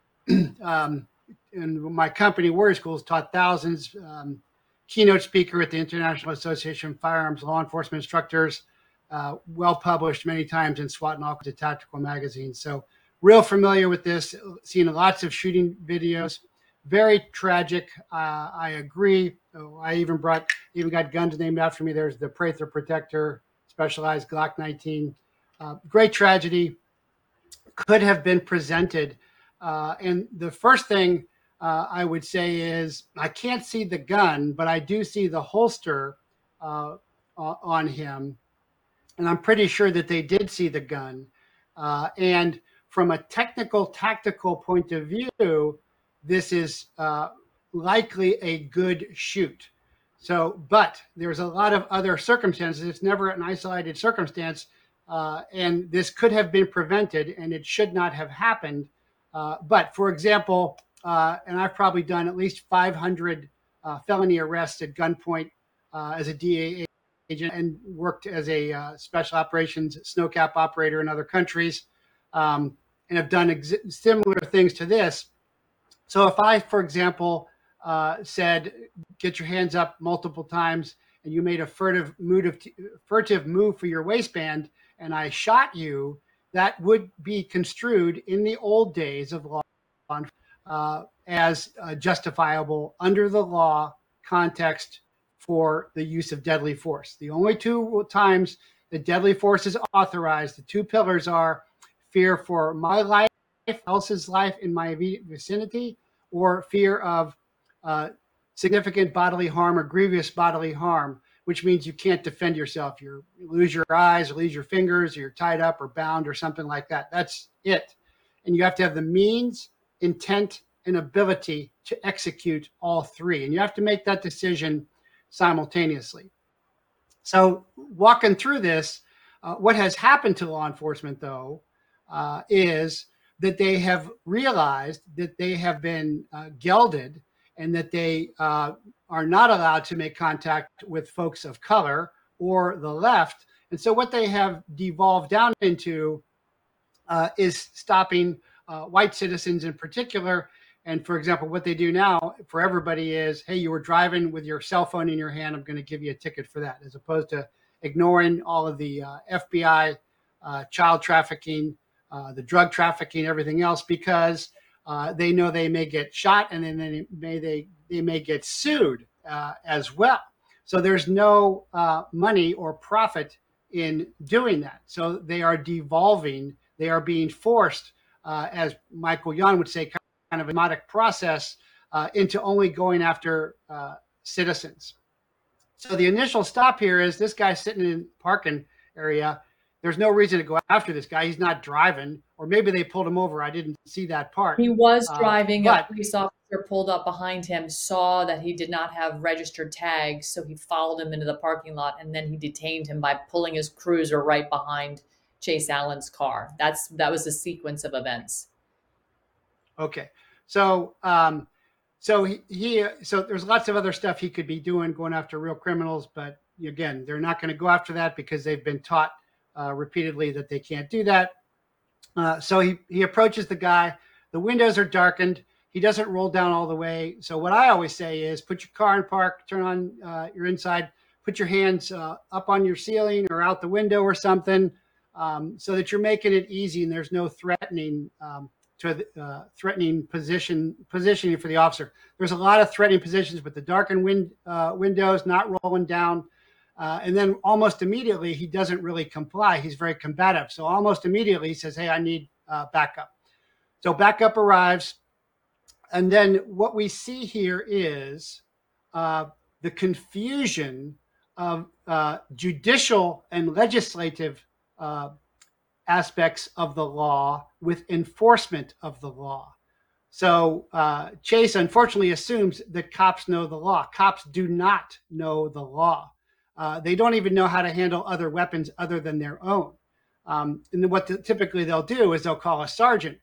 um, and my company, Warrior Schools, taught thousands. Um, keynote speaker at the International Association of Firearms Law Enforcement Instructors. Uh, well published many times in SWAT and all kinds of tactical magazines. So real familiar with this, seen lots of shooting videos. Very tragic. Uh, I agree. Oh, I even brought, even got guns named after me. There's the Prather Protector, specialized Glock nineteen. Uh, great tragedy. Could have been prevented. Uh, and the first thing uh, I would say is I can't see the gun, but I do see the holster uh, on him. And I'm pretty sure that they did see the gun. Uh, and from a technical, tactical point of view, this is uh, likely a good shoot. So, but there's a lot of other circumstances. It's never an isolated circumstance. Uh, and this could have been prevented and it should not have happened. Uh, but for example, uh, and I've probably done at least five hundred uh, felony arrests at gunpoint uh, as a D E A agent and worked as a uh, special operations snowcap operator in other countries, um, and have done ex- similar things to this. So if I, for example, uh, said, get your hands up multiple times and you made a furtive move, of t- furtive move for your waistband and I shot you, that would be construed in the old days of law uh, as uh, justifiable under the law context for the use of deadly force. The only two times that deadly force is authorized, the two pillars are fear for my life, else's life in my vicinity, or fear of uh, significant bodily harm or grievous bodily harm, which means you can't defend yourself. You're, you lose your eyes, or lose your fingers, or you're tied up or bound or something like that. That's it. And you have to have the means, intent, and ability to execute all three. And you have to make that decision simultaneously. So walking through this, uh, what has happened to law enforcement, though, uh, is that they have realized that they have been uh, gelded and that they uh, are not allowed to make contact with folks of color or the left. And so what they have devolved down into uh, is stopping uh, white citizens in particular. And for example, what they do now for everybody is, hey, you were driving with your cell phone in your hand, I'm going to give you a ticket for that, as opposed to ignoring all of the uh, F B I, uh, child trafficking, uh, the drug trafficking, everything else, because uh, they know they may get shot and then they may, they, they may get sued uh, as well. So there's no uh, money or profit in doing that. So they are devolving, they are being forced uh, as Michael Yon would say, kind of a modic process uh, into only going after uh, citizens. So the initial stop here is this guy sitting in parking area. There's no reason to go after this guy. He's not driving, or maybe they pulled him over. I didn't see that part.
He was
Uh,
driving.
but
A police officer pulled up behind him, saw that he did not have registered tags, so he followed him into the parking lot, and then he detained him by pulling his cruiser right behind Chase Allen's car. That's that was the sequence of events.
Okay. So, um, so he, he, so there's lots of other stuff he could be doing, going after real criminals, but again, they're not going to go after that because they've been taught uh, repeatedly that they can't do that. Uh, so he, he approaches the guy. The windows are darkened. He doesn't roll down all the way. So what I always say is put your car in park, turn on uh, your inside, put your hands uh, up on your ceiling or out the window or something, um, so that you're making it easy and there's no threatening um, to a uh, threatening position positioning for the officer. There's a lot of threatening positions with the darkened wind, uh, windows, not rolling down. Uh, and then almost immediately, he doesn't really comply. He's very combative. So almost immediately he says, hey, I need uh, backup. So backup arrives. And then what we see here is uh, the confusion of uh, judicial and legislative uh, aspects of the law with enforcement of the law. So uh, Chase unfortunately assumes that cops know the law. Cops do not know the law. Uh, they don't even know how to handle other weapons other than their own. Um, and what the, typically they'll do is they'll call a sergeant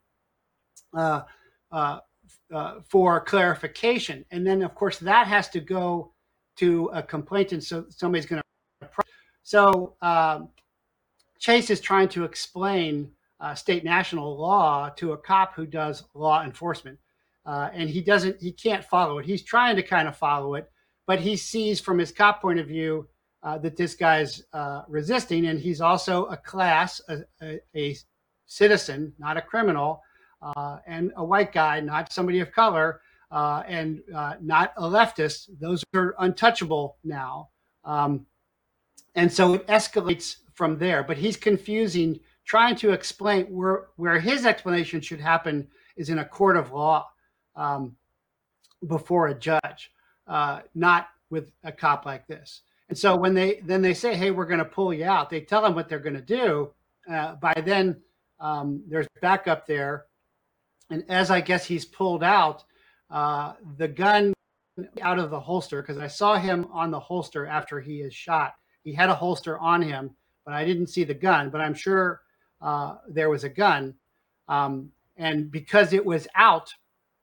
uh, uh, uh, for clarification. And then, of course, that has to go to a complainant, so somebody's going to. So um, Chase is trying to explain uh, state national law to a cop who does law enforcement. Uh, and he doesn't, he can't follow it. He's trying to kind of follow it, but he sees from his cop point of view Uh, that this guy's uh, resisting, and he's also a class, a, a, a citizen, not a criminal, uh, and a white guy, not somebody of color, uh, and uh, not a leftist. Those are untouchable now. Um, and so it escalates from there, but he's confusing, trying to explain where, where his explanation should happen is in a court of law um, before a judge, uh, not with a cop like this. And so when they then they say, hey, we're going to pull you out, they tell them what they're going to do. Uh, by then, um, there's backup there. And as I guess he's pulled out, uh, the gun out of the holster, because I saw him on the holster after he is shot. He had a holster on him, but I didn't see the gun. But I'm sure uh, there was a gun. Um, and because it was out,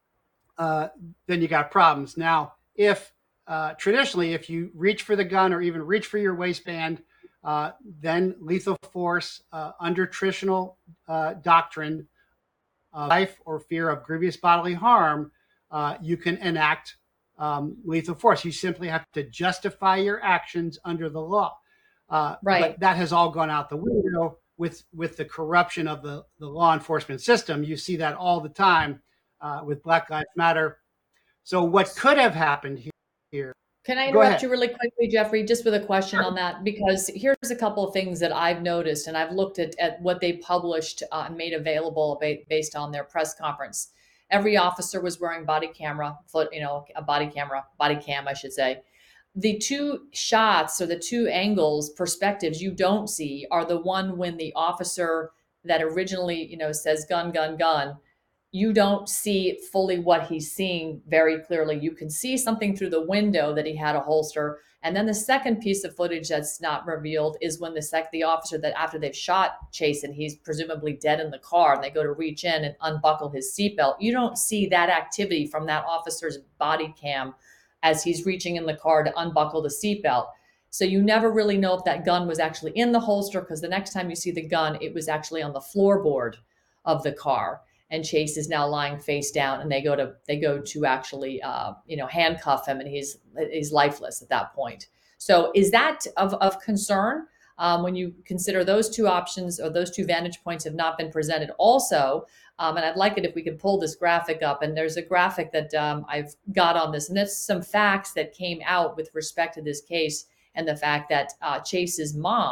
uh, then you got problems. Now, if Uh, traditionally, if you reach for the gun or even reach for your waistband, uh, then lethal force uh, under traditional uh, doctrine of life or fear of grievous bodily harm, uh, you can enact um, lethal force. You simply have to justify your actions under the law. Uh,
right.
But that has all gone out the window with, with the corruption of the, the law enforcement system. You see that all the time uh, with Black Lives Matter. So what could have happened here? Here.
Can I
Go
interrupt
ahead.
you really quickly, Jeffrey, just with a question on that? Because here's a couple of things that I've noticed, and I've looked at, at what they published uh, and made available ba- based on their press conference. Every officer was wearing body camera, foot, you know, a body camera, body cam, I should say. The two shots or the two angles, perspectives you don't see are the one when the officer that originally, you know, says gun, gun, gun, you don't see fully what he's seeing very clearly. You can see something through the window that he had a holster. And then the second piece of footage that's not revealed is when the sec the officer that after they've shot Chase and he's presumably dead in the car and they go to reach in and unbuckle his seatbelt. You don't see that activity from that officer's body cam as he's reaching in the car to unbuckle the seatbelt. So you never really know if that gun was actually in the holster, because the next time you see the gun, it was actually on the floorboard of the car. And Chase is now lying face down, and they go to they go to actually uh, you know handcuff him, and he's he's lifeless at that point. So is that of of concern um, when you consider those two options or those two vantage points have not been presented? Also, um, and I'd like it if we could pull this graphic up. And there's a graphic that um, I've got on this, and that's some facts that came out with respect to this case and the fact that uh, Chase's mom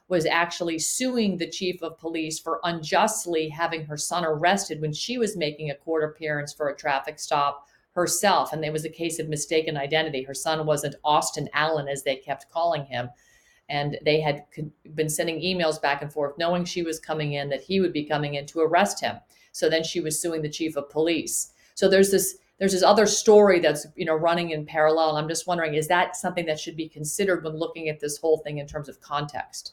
was actually suing the chief of police for unjustly having her son arrested when she was making a court appearance for a traffic stop herself. And there was a case of mistaken identity. Her son wasn't Austin Allen, as they kept calling him. And they had been sending emails back and forth, knowing she was coming in, that he would be coming in to arrest him. So then she was suing the chief of police. So there's this there's this other story that's, you know, running in parallel. And I'm just wondering, is that something that should be considered when looking at this whole thing in terms of context?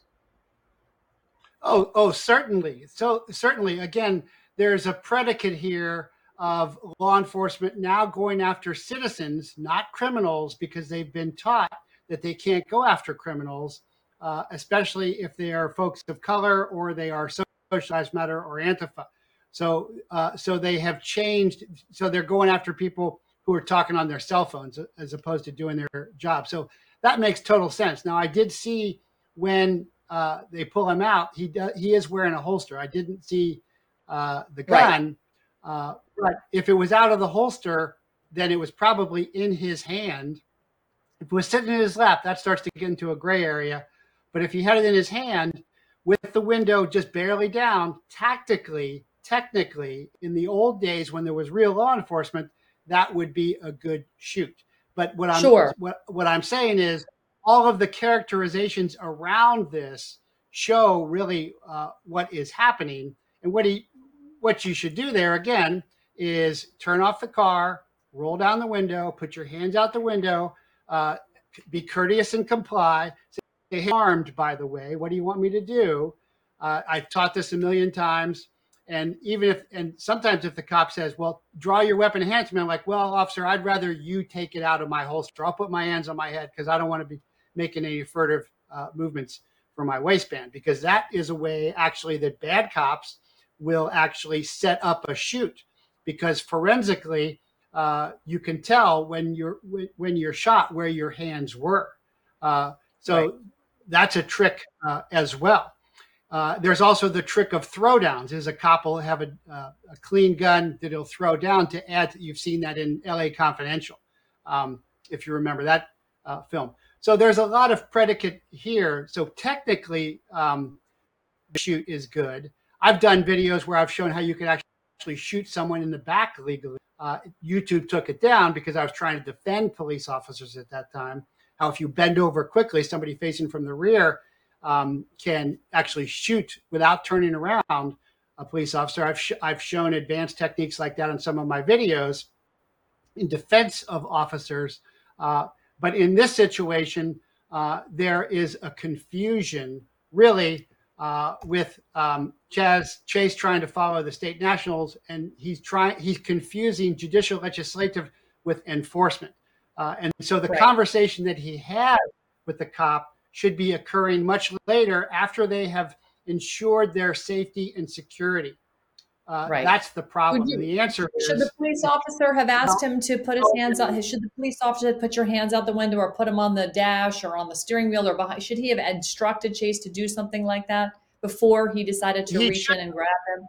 Oh, oh, certainly. So certainly, again, there's a predicate here of law enforcement now going after citizens, not criminals, because they've been taught that they can't go after criminals, uh, especially if they are folks of color or they are social lives matter or Antifa. So, uh, so they have changed. So they're going after people who are talking on their cell phones as opposed to doing their job. So that makes total sense. Now, I did see when uh, they pull him out, he does, he is wearing a holster. I didn't see uh, the gun, right. uh, but if it was out of the holster, then it was probably in his hand. If it was sitting in his lap, that starts to get into a gray area. But if he had it in his hand with the window just barely down, tactically, technically, in the old days when there was real law enforcement, that would be a good shoot. But what I'm
sure.
what, what I'm saying is all of the characterizations around this show really uh, what is happening. And what he what you should do there again is turn off the car, roll down the window, put your hands out the window, uh, be courteous and comply. Say, hey, armed, by the way, what do you want me to do? Uh, I've taught this a million times. And even if, and sometimes if the cop says, well, draw your weapon enhancement, I'm like, well, officer, I'd rather you take it out of my holster. I'll put my hands on my head because I don't want to be making any furtive uh, movements for my waistband, because that is a way actually that bad cops will actually set up a shoot, because forensically uh, you can tell when you're, when you're shot where your hands were. Uh, so right. That's a trick uh, as well. Uh, there's also the trick of throwdowns. Is a cop will have a, uh, a clean gun that he'll throw down to add. To, you've seen that in L A Confidential, um, if you remember that uh, film. So there's a lot of predicate here. So technically, um, the shoot is good. I've done videos where I've shown how you can actually shoot someone in the back legally. Uh, YouTube took it down because I was trying to defend police officers at that time. How if you bend over quickly, somebody facing from the rear Um, can actually shoot without turning around a police officer. I've, sh- I've shown advanced techniques like that in some of my videos in defense of officers. Uh, but in this situation, uh, there is a confusion really uh, with um, Chaz Chase trying to follow the state nationals, and he's trying, he's confusing judicial legislative with enforcement. Uh, and so the right. conversation that he had with the cop should be occurring much later after they have ensured their safety and security. Uh, right. That's the problem. You, the answer
should
is,
the police officer have asked him to put his hands on? Should the police officer put your hands out the window, or put him on the dash, or on the steering wheel, or behind? Should he have instructed Chase to do something like that before he decided to he reach should, in and grab him?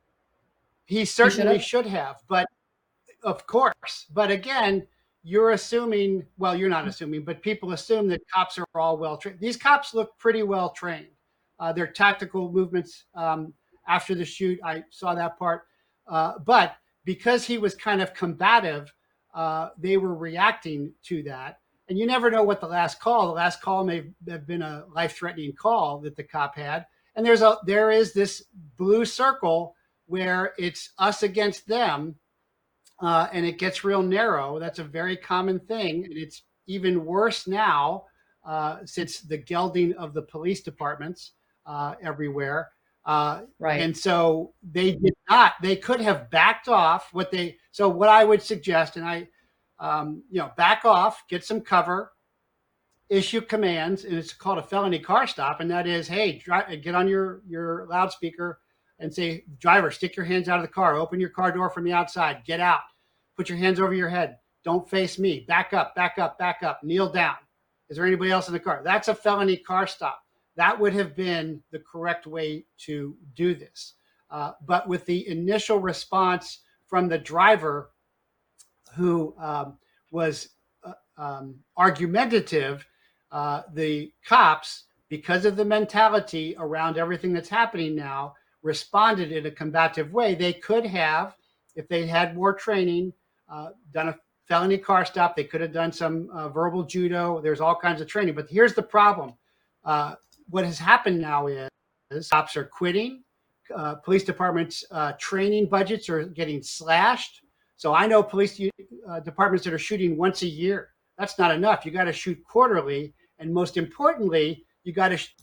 He certainly he should have, but of course. But again, you're assuming, well, you're not assuming, but people assume that cops are all well trained. These cops look pretty well trained. Uh, their tactical movements um, after the shoot, I saw that part. Uh, but because he was kind of combative, uh, they were reacting to that. And you never know what the last call, the last call may have been a life-threatening call that the cop had. And there's a, there is this blue circle where it's us against them. Uh, and it gets real narrow. That's a very common thing. And it's even worse now uh, since the gelding of the police departments uh, everywhere. Uh,
right.
And so they did not, they could have backed off what they, so what I would suggest, and I, um, you know, back off, get some cover, issue commands, and it's called a felony car stop. And that is, hey, dri- get on your, your loudspeaker and say, driver, stick your hands out of the car, open your car door from the outside, get out. Put your hands over your head. Don't face me. Back up, back up, back up. Kneel down. Is there anybody else in the car? That's a felony car stop. That would have been the correct way to do this. Uh, but with the initial response from the driver, who um, was uh, um, argumentative, uh, the cops, because of the mentality around everything that's happening now, responded in a combative way. They could have, if they had more training, uh, done a felony car stop. They could have done some uh, verbal judo. There's all kinds of training. But here's the problem. Uh, what has happened now is, is cops are quitting. Uh, police departments' uh, training budgets are getting slashed. So I know police uh, departments that are shooting once a year. That's not enough. You got to shoot quarterly. And most importantly, you got to sh-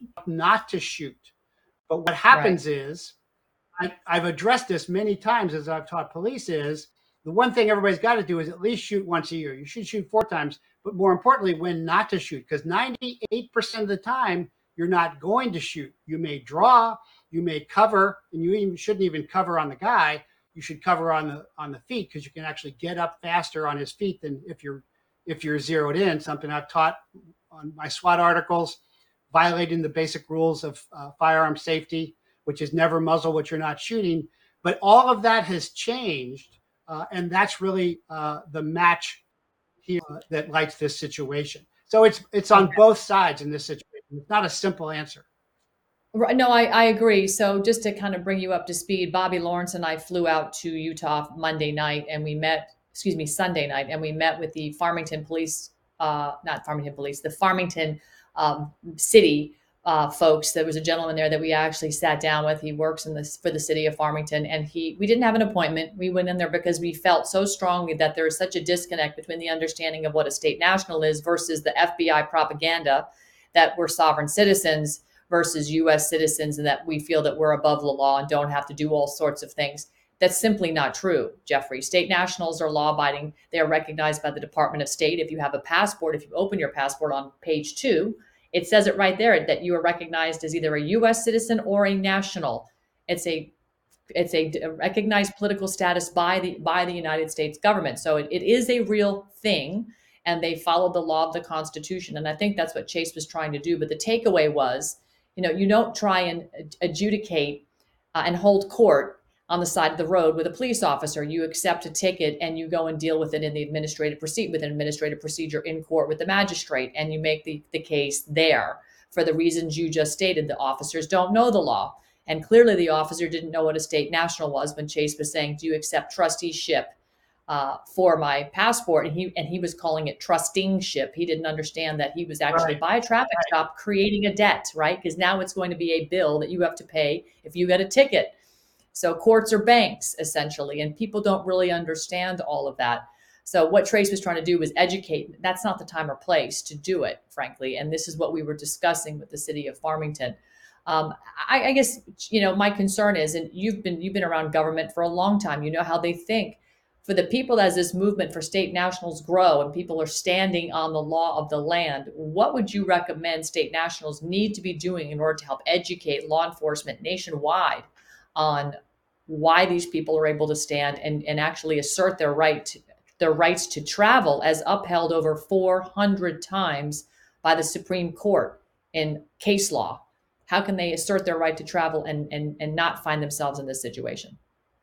not to shoot. But what happens right. is, I, I've addressed this many times as I've taught police, is the one thing everybody's got to do is at least shoot once a year. You should shoot four times, but more importantly, when not to shoot, because ninety-eight percent of the time, you're not going to shoot. You may draw, you may cover, and you even shouldn't even cover on the guy. You should cover on the on the feet, because you can actually get up faster on his feet than if you're if you're zeroed in. Something I've taught on my SWAT articles, violating the basic rules of uh, firearm safety, which is never muzzle what you're not shooting. But all of that has changed, uh, and that's really uh, the match here uh, that lights this situation. So it's it's on both sides in this situation. It's not a simple answer.
Right. No, I, I agree. So just to kind of bring you up to speed, Bobby Lawrence and I flew out to Utah Monday night, and we met, excuse me, Sunday night, and we met with the Farmington Police, uh, not Farmington Police, the Farmington um, City uh, folks. There was a gentleman there that we actually sat down with. He works in this for the city of Farmington, and he we didn't have an appointment. We went in there because we felt so strongly that there is such a disconnect between the understanding of what a state national is versus the F B I propaganda that we're sovereign citizens versus U S citizens, and that we feel that we're above the law and don't have to do all sorts of things. That's simply not true, Jeffrey. State nationals are law-abiding. They are recognized by the Department of State. If you have a passport, if you open your passport on page two, it says it right there that you are recognized as either a U S citizen or a national. It's a it's a recognized political status by the by the United States government. So it, it is a real thing, and they follow the law of the Constitution. And I think that's what Chase was trying to do. But the takeaway was, you know, you don't try and adjudicate uh, and hold court on the side of the road with a police officer. You accept a ticket and you go and deal with it in the administrative proceed with an administrative procedure in court with the magistrate, and you make the, the case there for the reasons you just stated. The officers don't know the law, and clearly the officer didn't know what a state national was when Chase was saying, "Do you accept trusteeship uh, for my passport?" And he and he was calling it trustingship. He didn't understand that he was actually right. by a traffic right. stop creating a debt, right? Because now it's going to be a bill that you have to pay if you get a ticket. So courts are banks, essentially, and people don't really understand all of that. So what Trace was trying to do was educate. That's not the time or place to do it, frankly. And this is what we were discussing with the city of Farmington. Um, I, I guess, you know, my concern is, and you've been you've been around government for a long time, you know how they think. For the people, as this movement for state nationals grow and people are standing on the law of the land, what would you recommend state nationals need to be doing in order to help educate law enforcement nationwide on why these people are able to stand and, and actually assert their right to, their rights to travel, as upheld over four hundred times by the Supreme Court in case law? How can they assert their right to travel and, and, and not find themselves in this situation?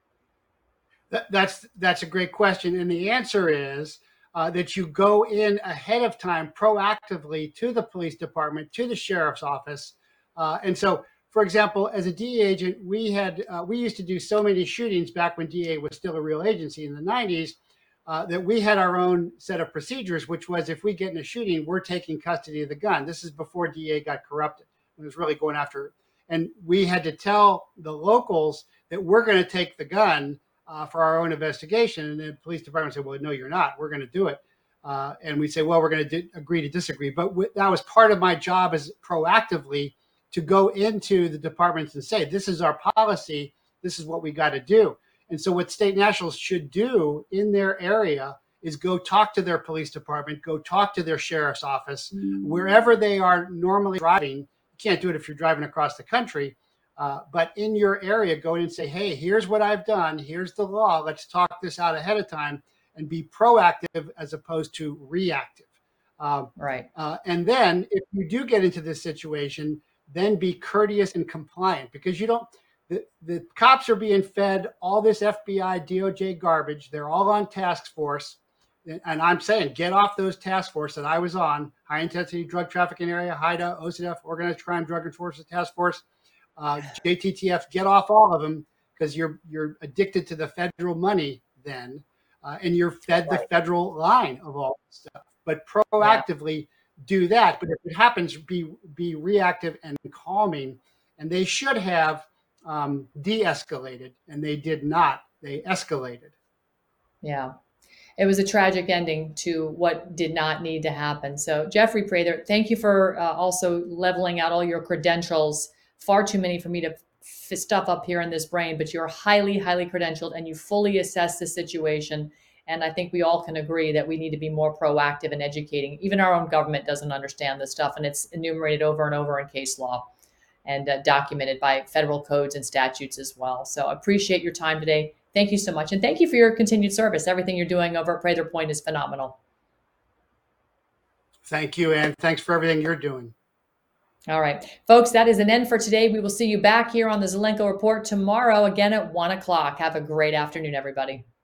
That, that's that's a great question. And the answer is uh, that you go in ahead of time proactively to the police department, to the sheriff's office. Uh, and so, for example, as a D E agent, we had uh, we used to do so many shootings back when D E A was still a real agency in the nineties, uh, that we had our own set of procedures, which was if we get in a shooting, we're taking custody of the gun. This is before D E A got corrupted. It was really going after, and we had to tell the locals that we're going to take the gun uh, for our own investigation. And the police department said, "Well, no, you're not. We're going to do it." Uh, and we say, "Well, we're going to di- agree to disagree." But w- that was part of my job, as proactively to go into the departments and say, "This is our policy. This is what we got to do." And so what state nationals should do in their area is go talk to their police department, go talk to their sheriff's office, mm-hmm. wherever they are normally driving. You can't do it if you're driving across the country, uh, but in your area, go in and say, "Hey, here's what I've done. Here's the law. Let's talk this out ahead of time," and be proactive as opposed to reactive. Um,
right.
Uh, and then if you do get into this situation, then be courteous and compliant, because you don't, the, the cops are being fed all this F B I, D O J garbage. They're all on task force. And I'm saying, get off those task force that I was on, high intensity drug trafficking area, HIDTA, O C D F, Organized Crime Drug Enforcement Task Force, uh, J T T F, get off all of them because you're you're addicted to the federal money then, uh, and you're fed the federal line of all this stuff. But proactively do that. But if it happens, be be reactive and calming. And they should have um, de-escalated, and they did not. They escalated.
Yeah. It was a tragic ending to what did not need to happen. So Jeffrey Prather, thank you for uh, also leveling out all your credentials. Far too many for me to f- stuff up here in this brain, but you're highly, highly credentialed and you fully assess the situation. And I think we all can agree that we need to be more proactive in educating. Even our own government doesn't understand this stuff, and it's enumerated over and over in case law and uh, documented by federal codes and statutes as well. So I appreciate your time today. Thank you so much. And thank you for your continued service. Everything you're doing over at Prather Point is phenomenal.
Thank you. And thanks for everything you're doing.
All right, folks, that is an end for today. We will see you back here on the Zelenko Report tomorrow again at one o'clock. Have a great afternoon, everybody.